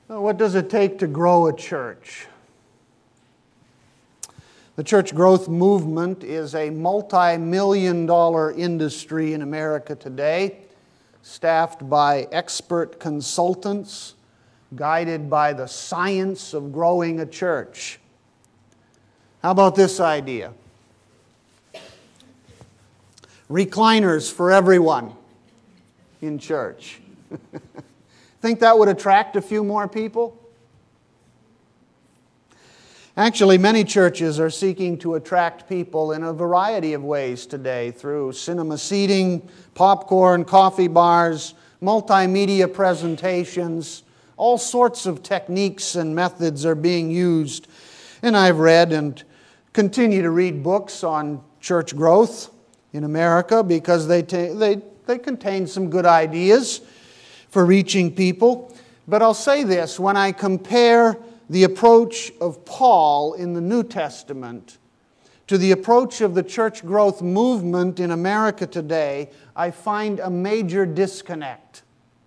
What does it take to grow a church? The church growth movement is a multi-million-dollar industry in America today, staffed by expert consultants, guided by the science of growing a church. How about this idea? Recliners for everyone in church. Think that would attract a few more people? Actually, many churches are seeking to attract people in a variety of ways today through cinema seating, popcorn, coffee bars, multimedia presentations. All sorts of techniques and methods are being used. And I've read and continue to read books on church growth in America because they contain some good ideas for reaching people. But I'll say this, when I compare the approach of Paul in the New Testament to the approach of the church growth movement in America today, I find a major disconnect.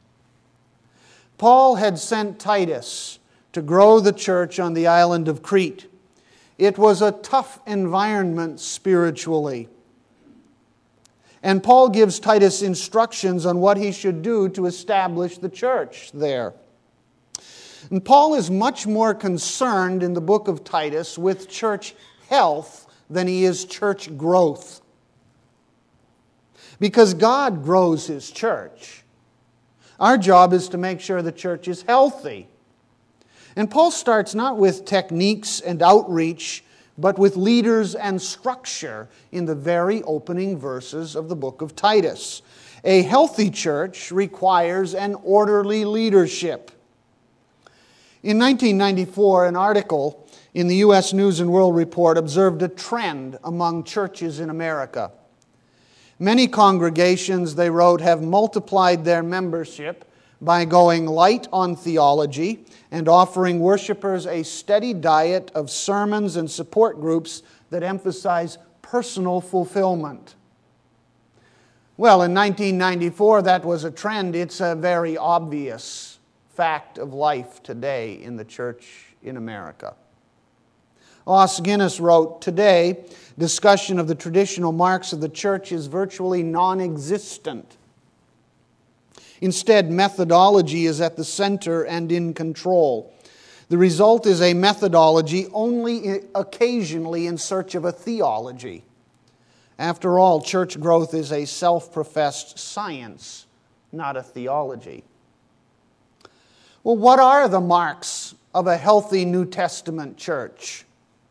Paul had sent Titus to grow the church on the island of Crete. It was a tough environment spiritually. And Paul gives Titus instructions on what he should do to establish the church there. And Paul is much more concerned in the book of Titus with church health than he is church growth. Because God grows His church. Our job is to make sure the church is healthy. And Paul starts not with techniques and outreach, but with leaders and structure in the very opening verses of the book of Titus. A healthy church requires an orderly leadership. In 1994, an article in the U.S. News and World Report observed a trend among churches in America. Many congregations, they wrote, have multiplied their membership by going light on theology and offering worshipers a steady diet of sermons and support groups that emphasize personal fulfillment. Well, in 1994, that was a trend. It's a very obvious fact of life today in the church in America. Os Guinness wrote, "Today, discussion of the traditional marks of the church is virtually non-existent. Instead, methodology is at the center and in control. The result is a methodology only occasionally in search of a theology. After all, church growth is a self-professed science, not a theology." Well, what are the marks of a healthy New Testament church?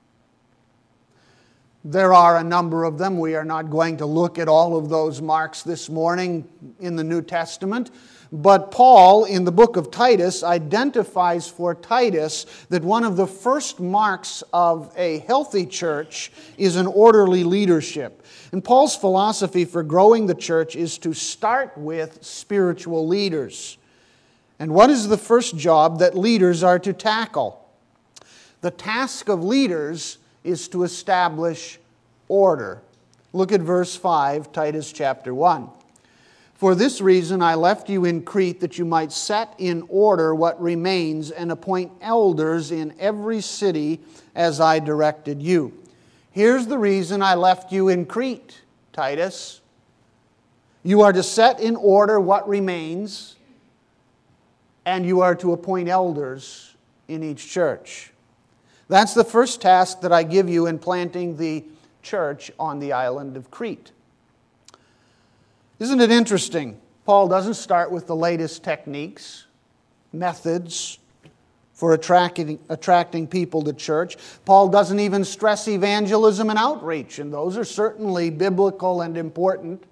There are a number of them. We are not going to look at all of those marks this morning in the New Testament. But Paul, in the book of Titus, identifies for Titus that one of the first marks of a healthy church is an orderly leadership. And Paul's philosophy for growing the church is to start with spiritual leaders. And what is the first job that leaders are to tackle? The task of leaders is to establish order. Look at verse 5, Titus chapter 1. "For this reason I left you in Crete, that you might set in order what remains and appoint elders in every city as I directed you." Here's the reason I left you in Crete, Titus. You are to set in order what remains, and you are to appoint elders in each church. That's the first task that I give you in planting the church on the island of Crete. Isn't it interesting? Paul doesn't start with the latest techniques, methods for attracting people to church. Paul doesn't even stress evangelism and outreach, and those are certainly biblical and important.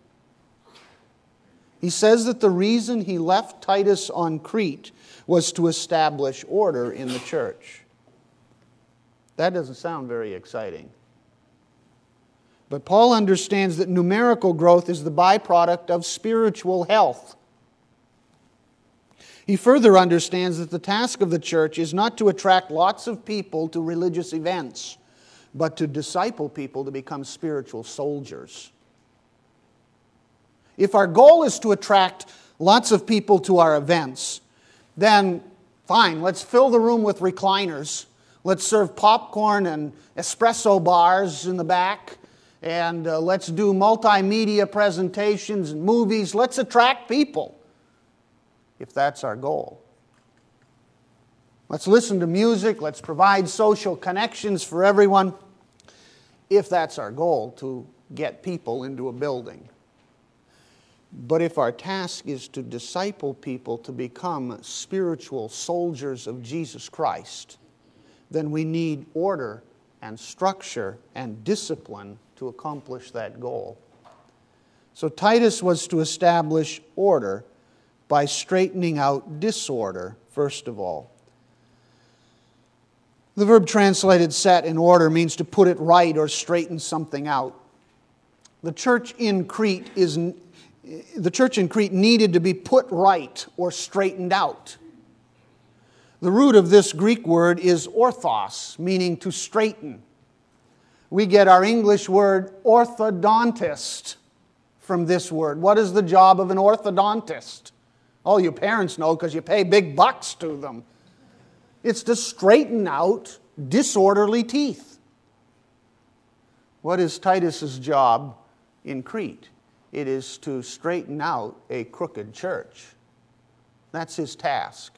He says that the reason he left Titus on Crete was to establish order in the church. That doesn't sound very exciting. But Paul understands that numerical growth is the byproduct of spiritual health. He further understands that the task of the church is not to attract lots of people to religious events, but to disciple people to become spiritual soldiers. If our goal is to attract lots of people to our events, then Fine, let's fill the room with recliners. Let's serve popcorn and espresso bars in the back. And let's do multimedia presentations and movies. Let's attract people, if that's our goal. Let's listen to music. Let's provide social connections for everyone, if that's our goal, to get people into a building. But if our task is to disciple people to become spiritual soldiers of Jesus Christ, then we need order and structure and discipline to accomplish that goal. So Titus was to establish order by straightening out disorder, first of all. The verb translated set in order means to put it right or straighten something out. The church in Crete needed to be put right or straightened out. The root of this Greek word is orthos, meaning to straighten. We get our English word orthodontist from this word. What is the job of an orthodontist? Oh, you parents know because you pay big bucks to them. It's to straighten out disorderly teeth. What is Titus's job in Crete? It is to straighten out a crooked church. That's his task.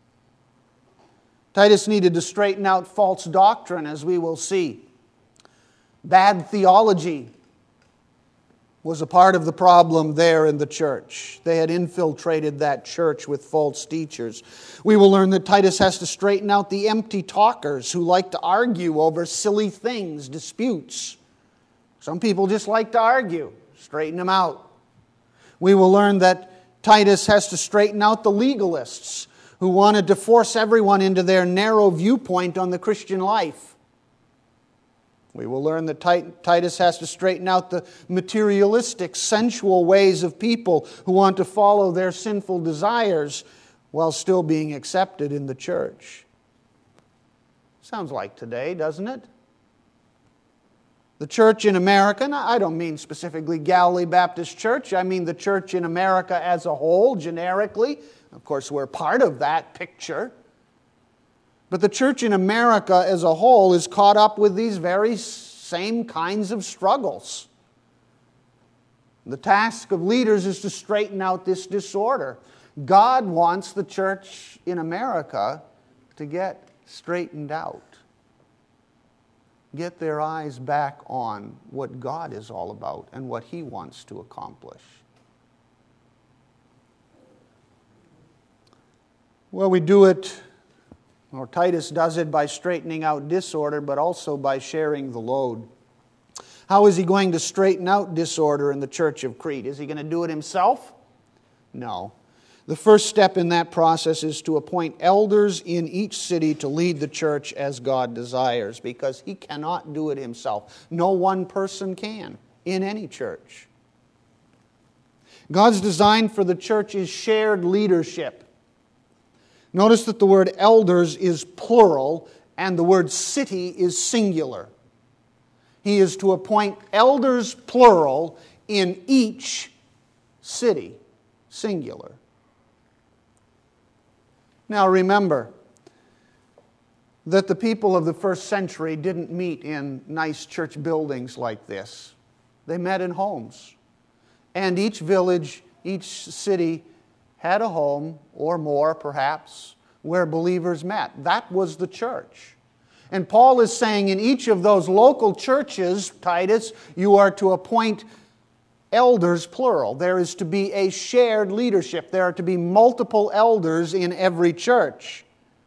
Titus needed to straighten out false doctrine, as we will see. Bad theology was a part of the problem there in the church. They had infiltrated that church with false teachers. We will learn that Titus has to straighten out the empty talkers who like to argue over silly things, disputes. Some people just like to argue. Straighten them out. We will learn that Titus has to straighten out the legalists who wanted to force everyone into their narrow viewpoint on the Christian life. We will learn that Titus has to straighten out the materialistic, sensual ways of people who want to follow their sinful desires while still being accepted in the church. Sounds like today, doesn't it? The church in America, and I don't mean specifically Galilee Baptist Church, I mean the church in America as a whole, generically. Of course, we're part of that picture. But the church in America as a whole is caught up with these very same kinds of struggles. The task of leaders is to straighten out this disorder. God wants the church in America to get straightened out. Get their eyes back on what God is all about and what He wants to accomplish. Well, we do it, or Titus does it, by straightening out disorder, but also by sharing the load. How is he going to straighten out disorder in the church of Crete? Is he going to do it himself? No. The first step in that process is to appoint elders in each city to lead the church as God desires, because he cannot do it himself. No one person can in any church. God's design for the church is shared leadership. Notice that the word elders is plural and the word city is singular. He is to appoint elders, plural, in each city, singular. Now remember that the people of the first century didn't meet in nice church buildings like this. They met in homes. And each village, each city had a home, or more perhaps, where believers met. That was the church. And Paul is saying in each of those local churches, Titus, you are to appoint elders, plural. There is to be a shared leadership. There are to be multiple elders in every church.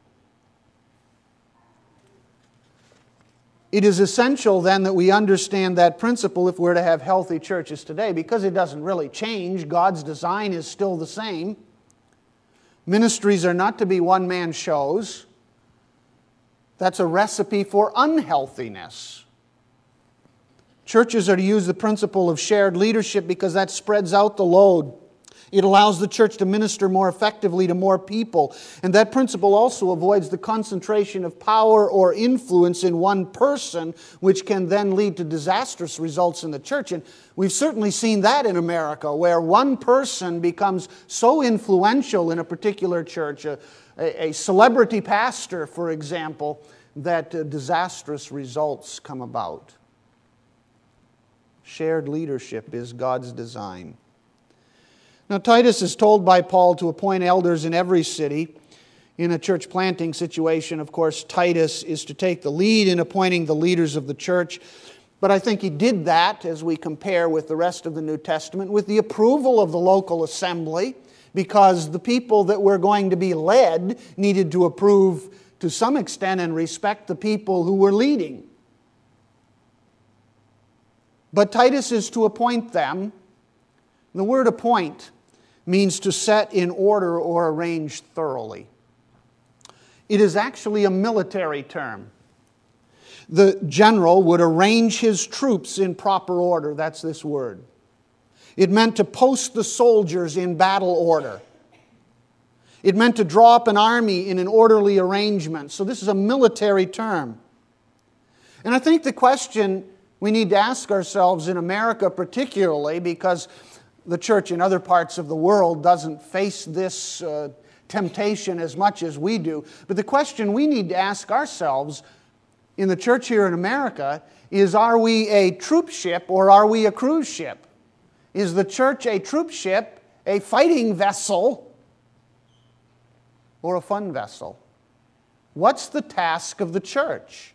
It is essential then that we understand that principle if we're to have healthy churches today, because it doesn't really change. God's design is still the same. Ministries are not to be one-man shows. That's a recipe for unhealthiness. Churches are to use the principle of shared leadership because that spreads out the load. It allows the church to minister more effectively to more people. And that principle also avoids the concentration of power or influence in one person, which can then lead to disastrous results in the church. And we've certainly seen that in America, where one person becomes so influential in a particular church, a celebrity pastor, for example, that disastrous results come about. Shared leadership is God's design. Now, Titus is told by Paul to appoint elders in every city. In a church planting situation, of course, Titus is to take the lead in appointing the leaders of the church. But I think he did that, as we compare with the rest of the New Testament, with the approval of the local assembly, because the people that were going to be led needed to approve to some extent and respect the people who were leading. But Titus is to appoint them. The word appoint means to set in order or arrange thoroughly. It is actually a military term. The general would arrange his troops in proper order. That's this word. It meant to post the soldiers in battle order. It meant to draw up an army in an orderly arrangement. So this is a military term. And I think the question we need to ask ourselves in America particularly, because the church in other parts of the world doesn't face this temptation as much as we do. But the question we need to ask ourselves in the church here in America is, are we a troop ship or are we a cruise ship? Is the church a troop ship, a fighting vessel, or a fun vessel? What's the task of the church?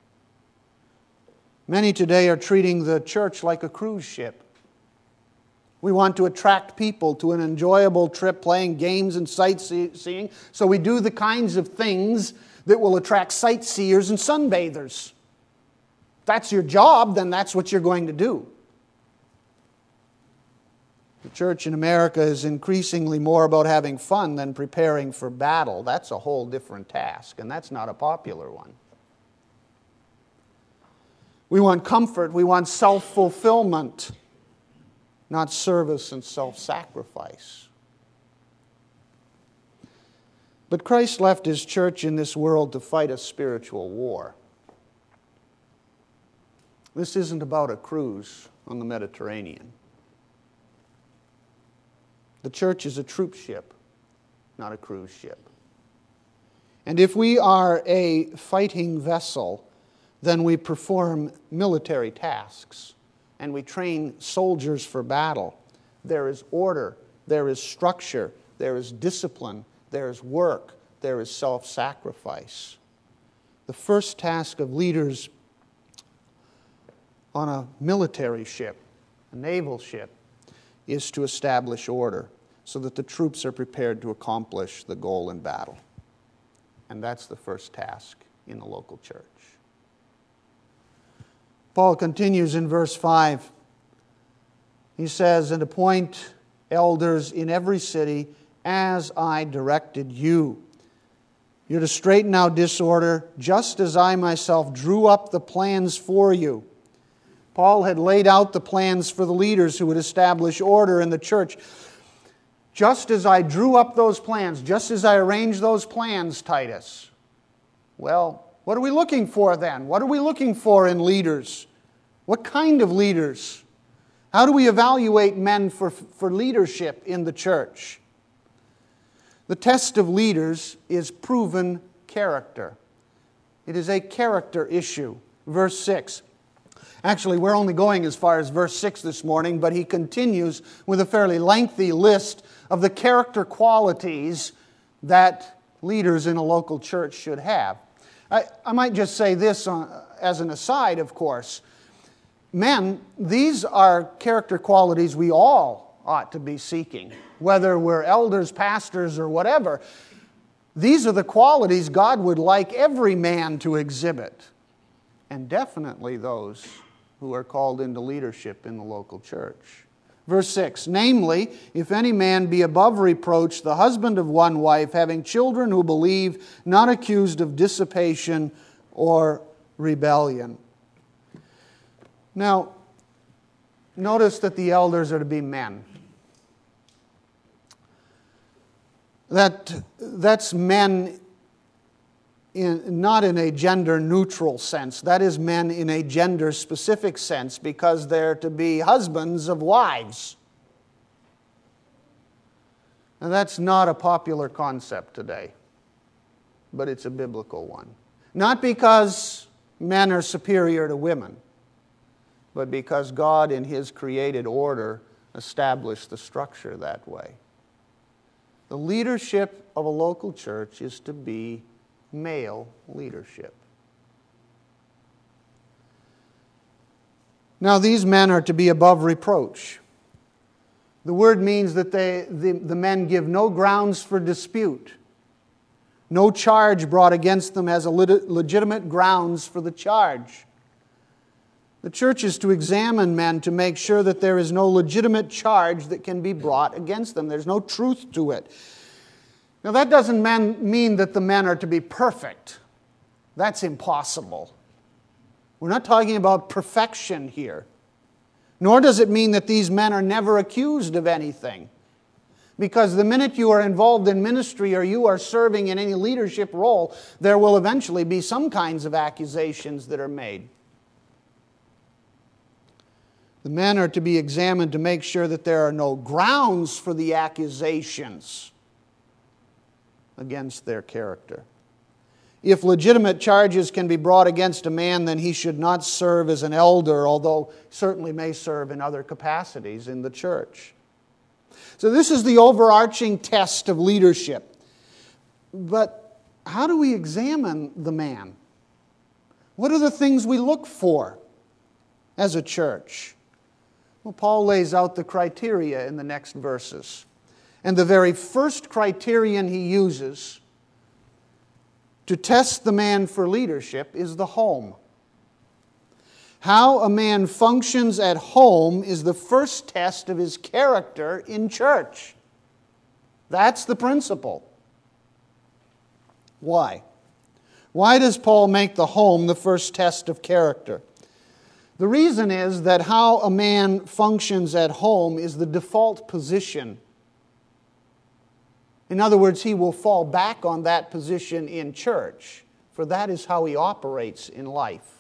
Many today are treating the church like a cruise ship. We want to attract people to an enjoyable trip, playing games and sightseeing, so we do the kinds of things that will attract sightseers and sunbathers. If that's your job, then that's what you're going to do. The church in America is increasingly more about having fun than preparing for battle. That's a whole different task, and that's not a popular one. We want comfort, we want self-fulfillment, not service and self-sacrifice. But Christ left His church in this world to fight a spiritual war. This isn't about a cruise on the Mediterranean. The church is a troop ship, not a cruise ship. And if we are a fighting vessel, then we perform military tasks and we train soldiers for battle. There is order, there is structure, there is discipline, there is work, there is self-sacrifice. The first task of leaders on a military ship, a naval ship, is to establish order so that the troops are prepared to accomplish the goal in battle. And that's the first task in the local church. Paul continues in verse 5. He says, "And appoint elders in every city as I directed you. You're to straighten out disorder, just as I myself drew up the plans for you." Paul had laid out the plans for the leaders who would establish order in the church. Just as I drew up those plans, just as I arranged those plans, Titus. Well, what are we looking for then? What are we looking for in leaders? What kind of leaders? How do we evaluate men for leadership in the church? The test of leaders is proven character. It is a character issue. Verse 6. Actually, we're only going as far as verse 6 this morning, but he continues with a fairly lengthy list of the character qualities that leaders in a local church should have. I might just say this as an aside, of course. Men, these are character qualities we all ought to be seeking, whether we're elders, pastors, or whatever. These are the qualities God would like every man to exhibit, and definitely those who are called into leadership in the local church. Verse 6, "Namely, if any man be above reproach, the husband of one wife, having children who believe, not accused of dissipation or rebellion." Now, notice that the elders are to be men. That's men not in a gender-neutral sense. That is men in a gender-specific sense, because they're to be husbands of wives. And that's not a popular concept today. but it's a biblical one. Not because men are superior to women, but because God in His created order established the structure that way. The leadership of a local church is to be male leadership. Now, these men are to be above reproach. The word means that the men give no grounds for dispute. No charge brought against them has a legitimate grounds for the charge. The church is to examine men to make sure that there is no legitimate charge that can be brought against them. There's no truth to it. Now, that doesn't mean that the men are to be perfect. That's impossible. We're not talking about perfection here. Nor does it mean that these men are never accused of anything. Because the minute you are involved in ministry or you are serving in any leadership role, there will eventually be some kinds of accusations that are made. The men are to be examined to make sure that there are no grounds for the accusations against their character. If legitimate charges can be brought against a man, then he should not serve as an elder, although certainly may serve in other capacities in the church. So this is the overarching test of leadership. But how do we examine the man? What are the things we look for as a church? Well, Paul lays out the criteria in the next verses. And the very first criterion he uses to test the man for leadership is the home. How a man functions at home is the first test of his character in church. That's the principle. Why? Why does Paul make the home the first test of character? The reason is that how a man functions at home is the default position. In other words, he will fall back on that position in church, for that is how he operates in life.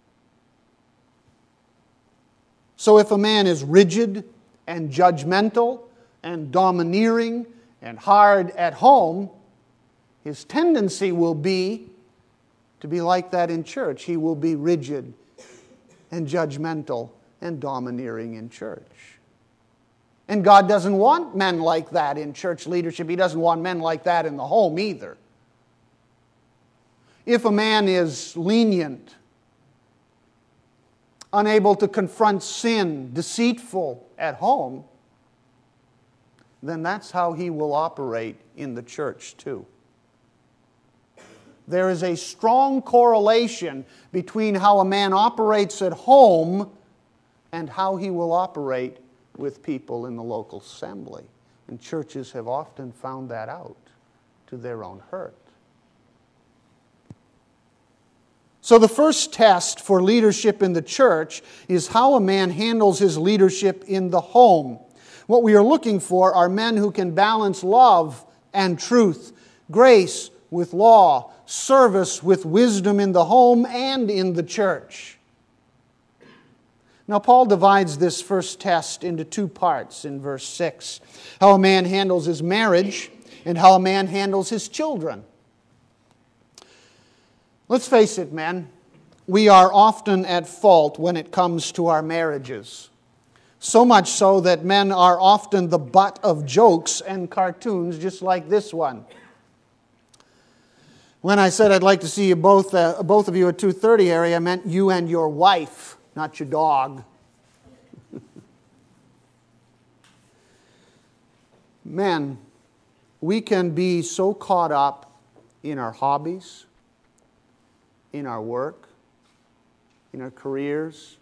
So if a man is rigid and judgmental and domineering and hard at home, his tendency will be to be like that in church. He will be rigid and judgmental and domineering in church. And God doesn't want men like that in church leadership. He doesn't want men like that in the home either. If a man is lenient, unable to confront sin, deceitful at home, then that's how he will operate in the church too. There is a strong correlation between how a man operates at home and how he will operate with people in the local assembly. And churches have often found that out to their own hurt. So the first test for leadership in the church is how a man handles his leadership in the home. What we are looking for are men who can balance love and truth, grace with law, service with wisdom in the home and in the church. Now, Paul divides this first test into two parts in verse 6. How a man handles his marriage and how a man handles his children. Let's face it, men. We are often at fault when it comes to our marriages. So much so that men are often the butt of jokes and cartoons just like this one. When I said I'd like to see you both of you at 2:30 area, I meant you and your wife, not your dog. Men, we can be so caught up in our hobbies, in our work, in our careers,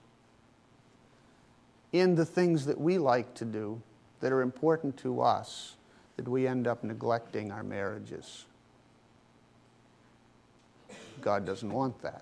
in the things that we like to do that are important to us, that we end up neglecting our marriages. God doesn't want that.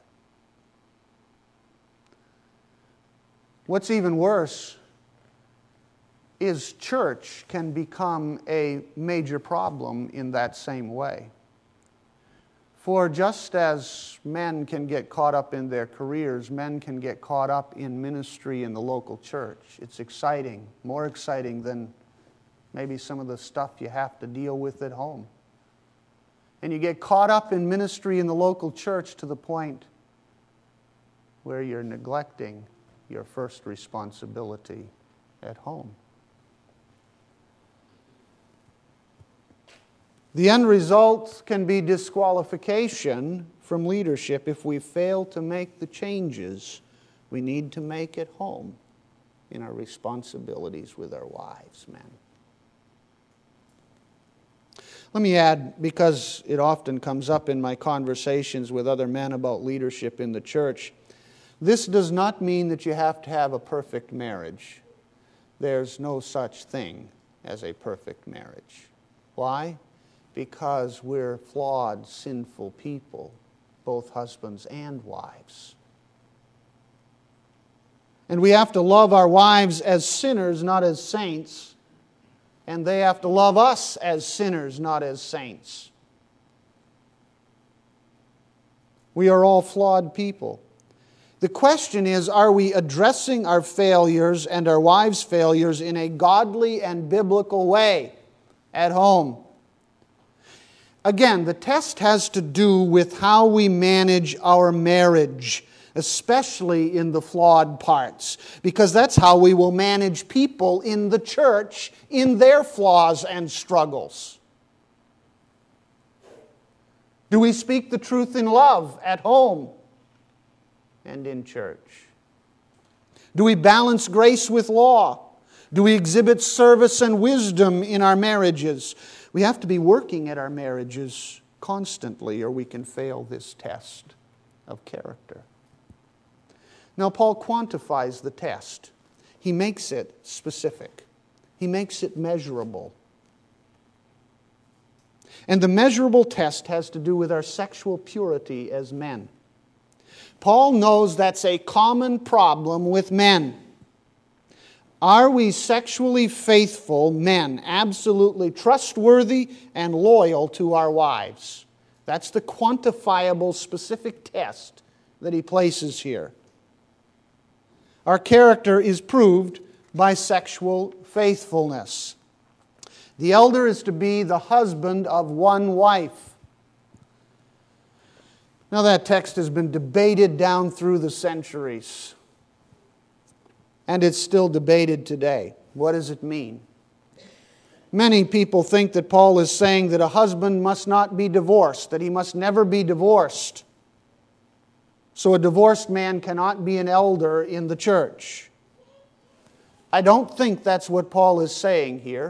What's even worse is church can become a major problem in that same way. For just as men can get caught up in their careers, men can get caught up in ministry in the local church. It's exciting, more exciting than maybe some of the stuff you have to deal with at home. And you get caught up in ministry in the local church to the point where you're neglecting your first responsibility at home. The end result can be disqualification from leadership if we fail to make the changes we need to make at home in our responsibilities with our wives, men. Let me add, because it often comes up in my conversations with other men about leadership in the church, this does not mean that you have to have a perfect marriage. There's no such thing as a perfect marriage. Why? Because we're flawed, sinful people, both husbands and wives. And we have to love our wives as sinners, not as saints. And they have to love us as sinners, not as saints. We are all flawed people. The question is, are we addressing our failures and our wives' failures in a godly and biblical way at home? Again, the test has to do with how we manage our marriage, especially in the flawed parts, because that's how we will manage people in the church in their flaws and struggles. Do we speak the truth in love at home and in church? Do we balance grace with law? Do we exhibit service and wisdom in our marriages? We have to be working at our marriages constantly, or we can fail this test of character. Now, Paul quantifies the test. He makes it specific. He makes it measurable. And the measurable test has to do with our sexual purity as men. Paul knows that's a common problem with men. Are we sexually faithful men, absolutely trustworthy and loyal to our wives? That's the quantifiable, specific test that he places here. Our character is proved by sexual faithfulness. The elder is to be the husband of one wife. Now that text has been debated down through the centuries. And it's still debated today. What does it mean? Many people think that Paul is saying that a husband must not be divorced, that he must never be divorced. So a divorced man cannot be an elder in the church. I don't think that's what Paul is saying here.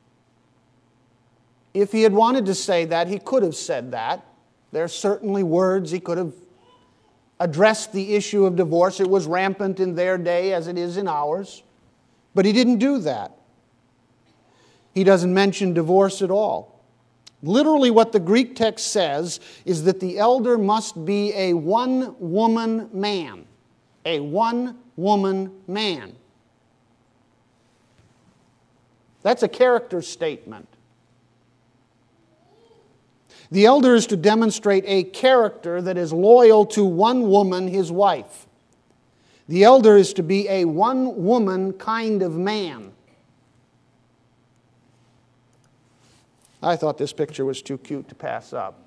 If he had wanted to say that, he could have said that. There are certainly words he could have addressed the issue of divorce. It was rampant in their day as it is in ours. But he didn't do that. He doesn't mention divorce at all. Literally what the Greek text says is that the elder must be a one-woman man. A one-woman man. That's a character statement. The elder is to demonstrate a character that is loyal to one woman, his wife. The elder is to be a one-woman kind of man. I thought this picture was too cute to pass up.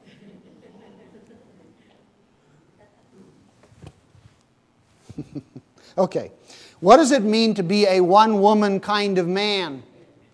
Okay, what does it mean to be a one-woman kind of man?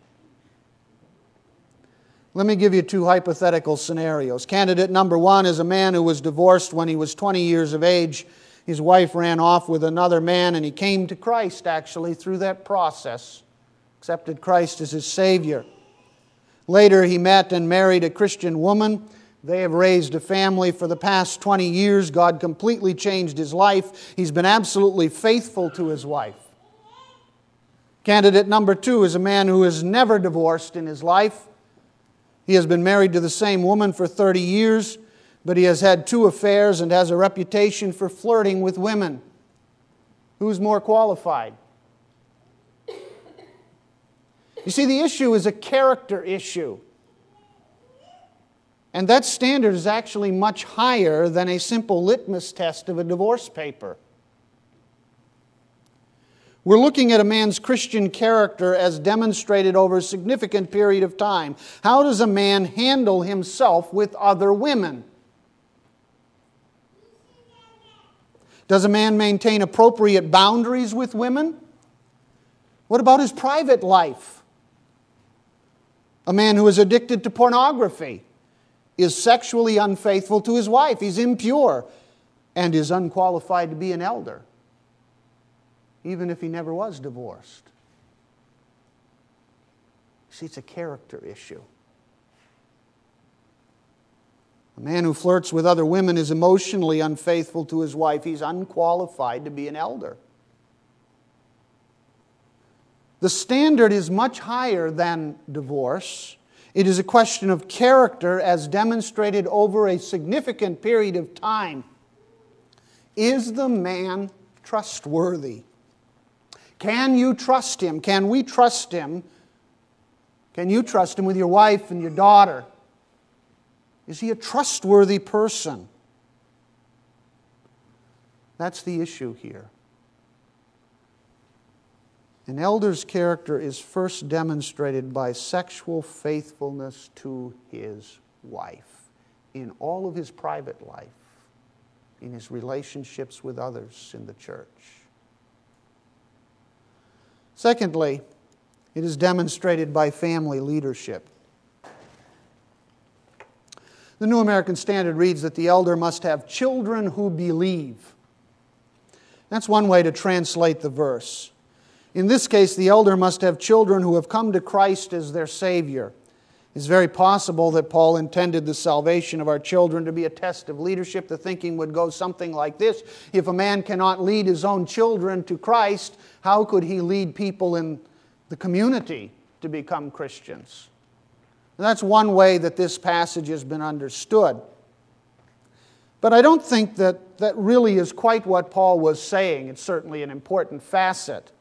Let me give you two hypothetical scenarios. Candidate number one is a man who was divorced when he was 20 years of age. His wife ran off with another man, and he came to Christ, actually, through that process. Accepted Christ as his Savior. Later, he met and married a Christian woman. They have raised a family for the past 20 years. God completely changed his life. He's been absolutely faithful to his wife. Candidate number two is a man who has never divorced in his life. He has been married to the same woman for 30 years, but he has had 2 affairs and has a reputation for flirting with women. Who's more qualified? You see, the issue is a character issue. And that standard is actually much higher than a simple litmus test of a divorce paper. We're looking at a man's Christian character as demonstrated over a significant period of time. How does a man handle himself with other women? Does a man maintain appropriate boundaries with women? What about his private life? A man who is addicted to pornography is sexually unfaithful to his wife. He's impure and is unqualified to be an elder, even if he never was divorced. See, it's a character issue. A man who flirts with other women is emotionally unfaithful to his wife. He's unqualified to be an elder. The standard is much higher than divorce. It is a question of character as demonstrated over a significant period of time. Is the man trustworthy? Can you trust him? Can we trust him? Can you trust him with your wife and your daughter? Is he a trustworthy person? That's the issue here. An elder's character is first demonstrated by sexual faithfulness to his wife in all of his private life, in his relationships with others in the church. Secondly, it is demonstrated by family leadership. The New American Standard reads that the elder must have children who believe. That's one way to translate the verse. In this case, the elder must have children who have come to Christ as their Savior. It's very possible that Paul intended the salvation of our children to be a test of leadership. The thinking would go something like this: if a man cannot lead his own children to Christ, how could he lead people in the community to become Christians? And that's one way that this passage has been understood. But I don't think that really is quite what Paul was saying. It's certainly an important facet.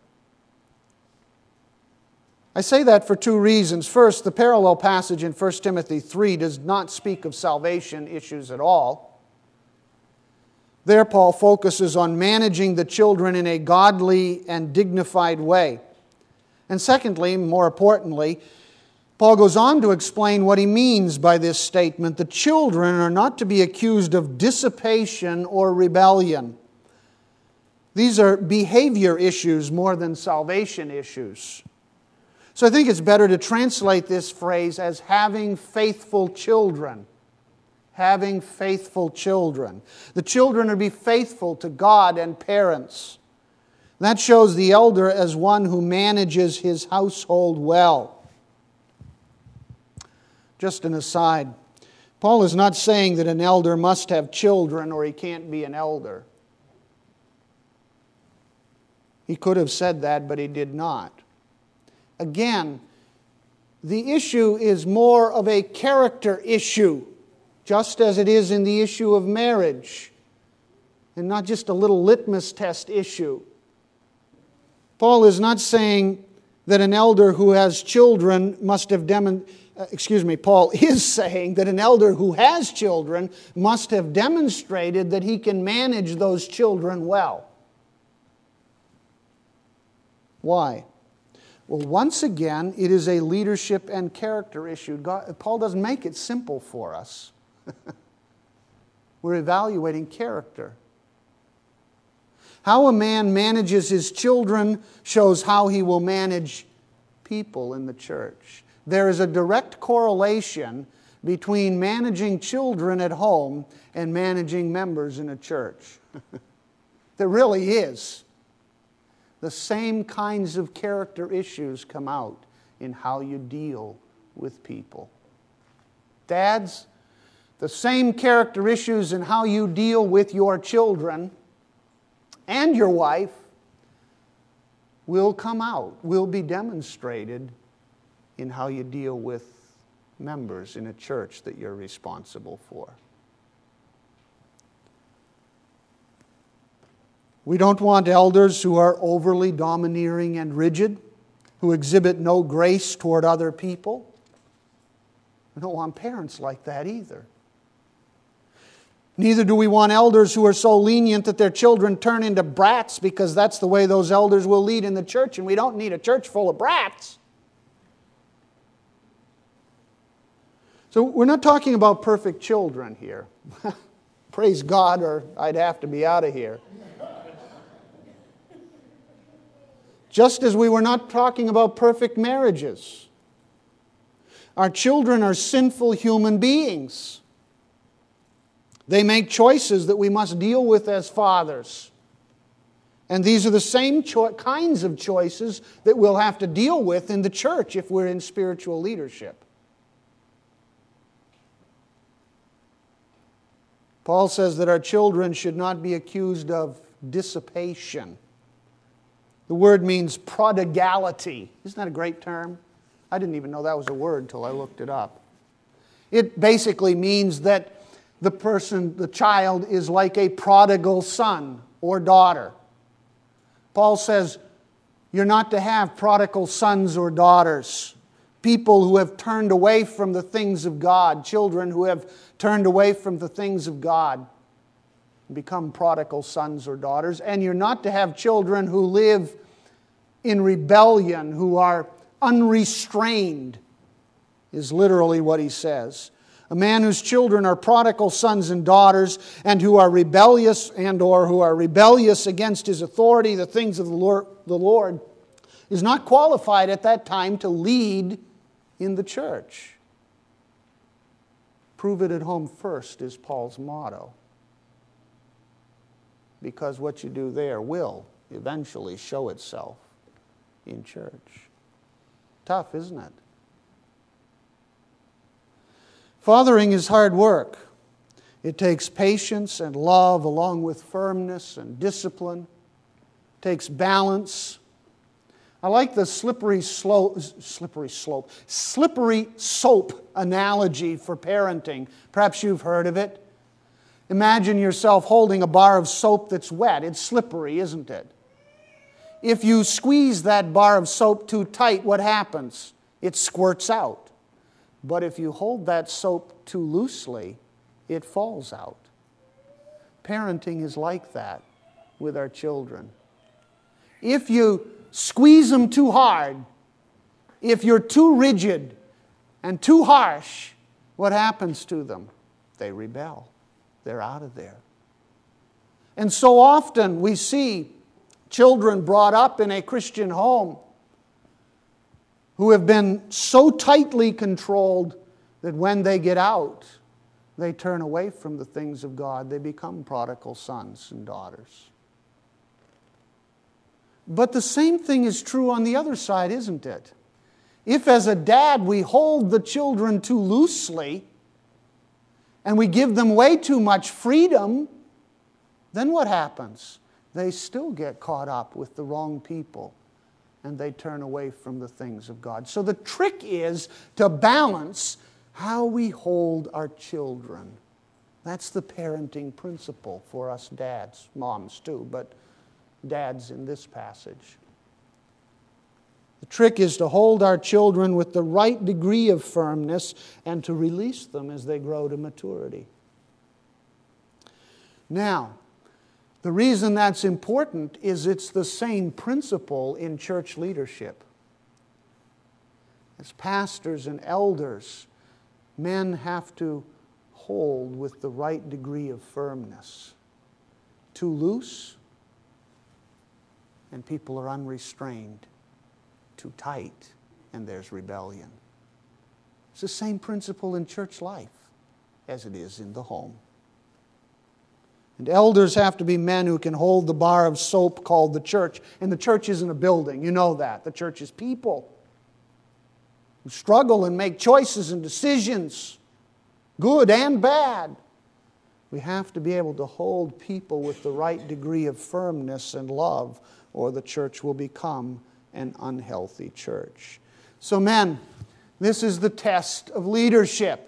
I say that for two reasons. First, the parallel passage in 1 Timothy 3 does not speak of salvation issues at all. There, Paul focuses on managing the children in a godly and dignified way. And secondly, more importantly, Paul goes on to explain what he means by this statement. The children are not to be accused of dissipation or rebellion. These are behavior issues more than salvation issues. So I think it's better to translate this phrase as having faithful children. Having faithful children. The children are to be faithful to God and parents. That shows the elder as one who manages his household well. Just an aside, Paul is not saying that an elder must have children or he can't be an elder. He could have said that, but he did not. Again, the issue is more of a character issue, just as it is in the issue of marriage, and not just a little litmus test issue. Paul is not saying that an elder who has children must have Paul is saying that an elder who has children must have demonstrated that he can manage those children well. Why? Well, once again, it is a leadership and character issue. Paul doesn't make it simple for us. We're evaluating character. How a man manages his children shows how he will manage people in the church. There is a direct correlation between managing children at home and managing members in a church. There really is. The same kinds of character issues come out in how you deal with people. Dads, the same character issues in how you deal with your children and your wife will come out, will be demonstrated in how you deal with members in a church that you're responsible for. We don't want elders who are overly domineering and rigid, who exhibit no grace toward other people. We don't want parents like that either. Neither do we want elders who are so lenient that their children turn into brats, because that's the way those elders will lead in the church, and we don't need a church full of brats. So we're not talking about perfect children here. Praise God, or I'd have to be out of here. Just as we were not talking about perfect marriages. Our children are sinful human beings. They make choices that we must deal with as fathers. And these are the same kinds of choices that we'll have to deal with in the church if we're in spiritual leadership. Paul says that our children should not be accused of dissipation. The word means prodigality. Isn't that a great term? I didn't even know that was a word until I looked it up. It basically means that the child is like a prodigal son or daughter. Paul says you're not to have prodigal sons or daughters. People who have turned away from the things of God. Children who have turned away from the things of God. Become prodigal sons or daughters. And you're not to have children who live in rebellion, who are unrestrained, is literally what he says. A man whose children are prodigal sons and daughters, and who are rebellious against his authority, the things of the Lord, is not qualified at that time to lead in the church. Prove it at home first is Paul's motto. Because what you do there will eventually show itself in church. Tough, isn't it? Fathering is hard work. It takes patience and love along with firmness and discipline. It takes balance. I like the slippery soap analogy for parenting. Perhaps you've heard of it. Imagine yourself holding a bar of soap that's wet. It's slippery, isn't it? If you squeeze that bar of soap too tight, what happens? It squirts out. But if you hold that soap too loosely, it falls out. Parenting is like that with our children. If you squeeze them too hard, if you're too rigid and too harsh, what happens to them? They rebel. They're out of there. And so often we see children brought up in a Christian home who have been so tightly controlled that when they get out, they turn away from the things of God. They become prodigal sons and daughters. But the same thing is true on the other side, isn't it? If as a dad we hold the children too loosely and we give them way too much freedom, then what happens? They still get caught up with the wrong people and they turn away from the things of God. So the trick is to balance how we hold our children. That's the parenting principle for us dads, moms too, but dads in this passage. The trick is to hold our children with the right degree of firmness and to release them as they grow to maturity. Now, the reason that's important is it's the same principle in church leadership. As pastors and elders, men have to hold with the right degree of firmness. Too loose, and people are unrestrained. Too tight, and there's rebellion. It's the same principle in church life as it is in the home. And elders have to be men who can hold the bar of soap called the church. And the church isn't a building, you know that. The church is people who struggle and make choices and decisions, good and bad. We have to be able to hold people with the right degree of firmness and love, or the church will become an unhealthy church. So men, this is the test of leadership.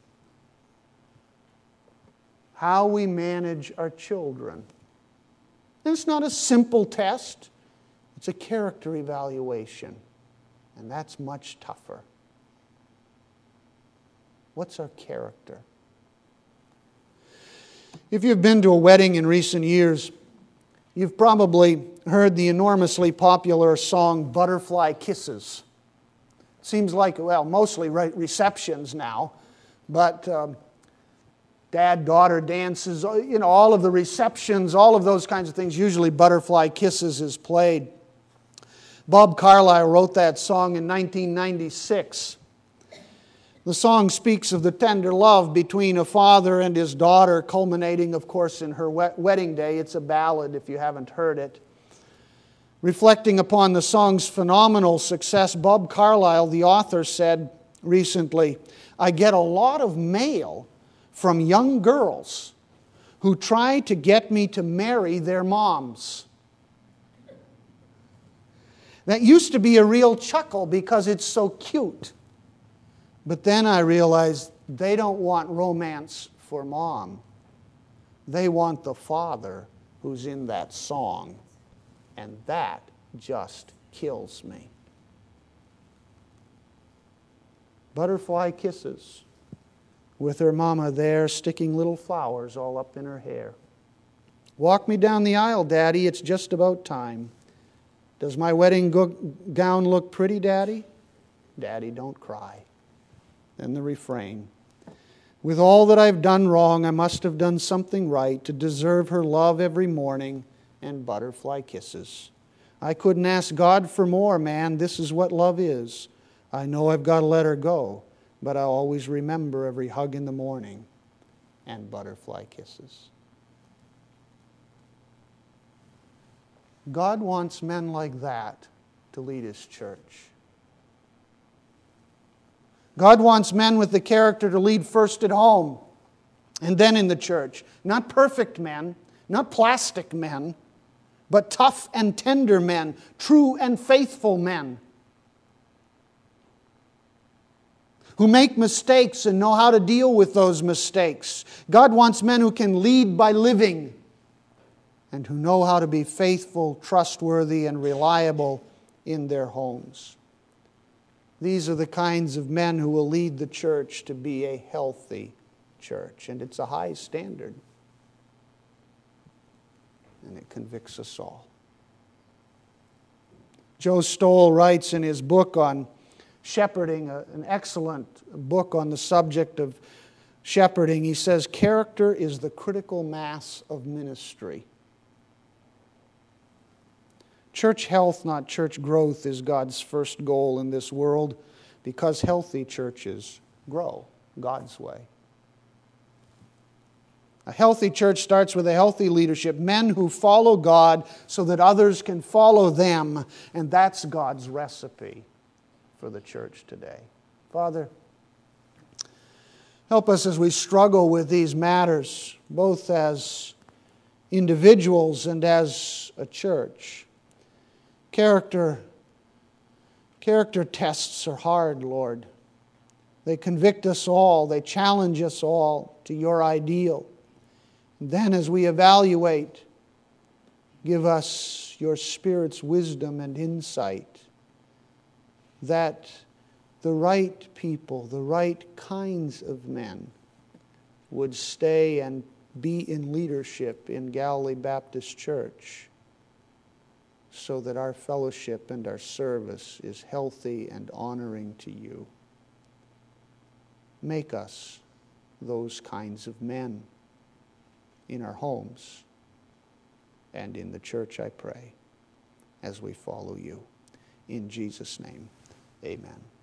How we manage our children. And it's not a simple test. It's a character evaluation. And that's much tougher. What's our character? If you've been to a wedding in recent years, you've probably heard the enormously popular song Butterfly Kisses. Seems like, well, mostly receptions now, but dad-daughter dances, all of the receptions, all of those kinds of things, usually Butterfly Kisses is played. Bob Carlyle wrote that song in 1996. The song speaks of the tender love between a father and his daughter, culminating, of course, in her wedding day. It's a ballad if you haven't heard it. Reflecting upon the song's phenomenal success, Bob Carlyle, the author, said recently, "I get a lot of mail from young girls who try to get me to marry their moms." That used to be a real chuckle because it's so cute. But then I realized they don't want romance for mom. They want the father who's in that song. And that just kills me. Butterfly Kisses, with her mama there sticking little flowers all up in her hair. "Walk me down the aisle, Daddy, it's just about time. Does my wedding gown look pretty, Daddy? Daddy, don't cry." Then the refrain. "With all that I've done wrong, I must have done something right to deserve her love every morning and butterfly kisses. I couldn't ask God for more, man. This is what love is. I know I've got to let her go, but I always remember every hug in the morning and butterfly kisses." God wants men like that to lead His church. God wants men with the character to lead first at home and then in the church. Not perfect men, not plastic men, but tough and tender men, true and faithful men who make mistakes and know how to deal with those mistakes. God wants men who can lead by living and who know how to be faithful, trustworthy, and reliable in their homes. These are the kinds of men who will lead the church to be a healthy church. And it's a high standard. And it convicts us all. Joe Stoll writes in his book on shepherding, an excellent book on the subject of shepherding. He says, "Character is the critical mass of ministry." Church health, not church growth, is God's first goal in this world because healthy churches grow God's way. A healthy church starts with a healthy leadership, men who follow God so that others can follow them, and that's God's recipe for the church today. Father, help us as we struggle with these matters, both as individuals and as a church. Character tests are hard, Lord. They convict us all. They challenge us all to your ideal. And then as we evaluate, give us your Spirit's wisdom and insight that the right people, the right kinds of men would stay and be in leadership in Galilee Baptist Church, so that our fellowship and our service is healthy and honoring to you. Make us those kinds of men in our homes and in the church, I pray, as we follow you. In Jesus' name, amen.